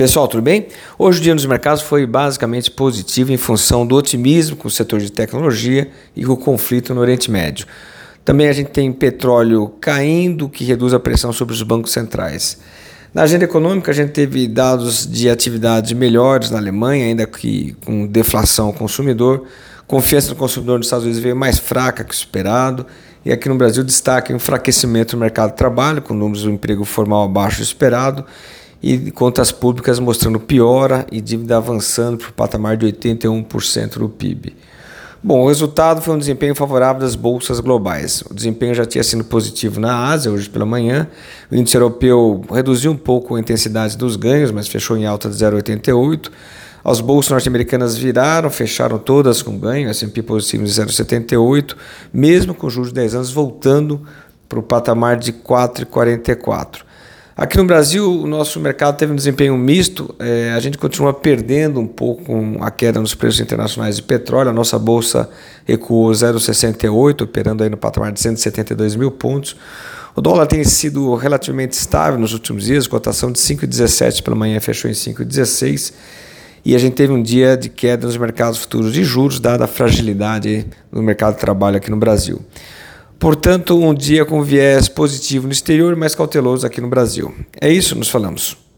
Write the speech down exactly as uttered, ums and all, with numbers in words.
Pessoal, tudo bem? Hoje o dia nos mercados foi basicamente positivo em função do otimismo com o setor de tecnologia e com o conflito no Oriente Médio. Também a gente tem petróleo caindo, que reduz a pressão sobre os bancos centrais. Na agenda econômica, a gente teve dados de atividade melhores na Alemanha, ainda que com deflação ao consumidor. Confiança do consumidor nos Estados Unidos veio mais fraca que o esperado. E aqui no Brasil, destaque o enfraquecimento do mercado de trabalho, com números do emprego formal abaixo do esperado, e contas públicas mostrando piora e dívida avançando para o patamar de oitenta e um por cento do P I B. Bom, o resultado foi um desempenho favorável das bolsas globais. O desempenho já tinha sido positivo na Ásia, hoje pela manhã. O índice europeu reduziu um pouco a intensidade dos ganhos, mas fechou em alta de zero vírgula oitenta e oito. As bolsas norte-americanas viraram, fecharam todas com ganho, S e P positivo de zero vírgula setenta e oito, mesmo com os juros de dez anos voltando para o patamar de quatro vírgula quarenta e quatro. Aqui no Brasil, o nosso mercado teve um desempenho misto, é, a gente continua perdendo um pouco com a queda nos preços internacionais de petróleo, a nossa bolsa recuou zero vírgula sessenta e oito, operando aí no patamar de cento e setenta e dois mil pontos. O dólar tem sido relativamente estável nos últimos dias, cotação de cinco vírgula dezessete pela manhã, fechou em cinco vírgula dezesseis, e a gente teve um dia de queda nos mercados futuros de juros, dada a fragilidade no mercado de trabalho aqui no Brasil. Portanto, um dia com viés positivo no exterior, mas cauteloso aqui no Brasil. É isso, nos falamos.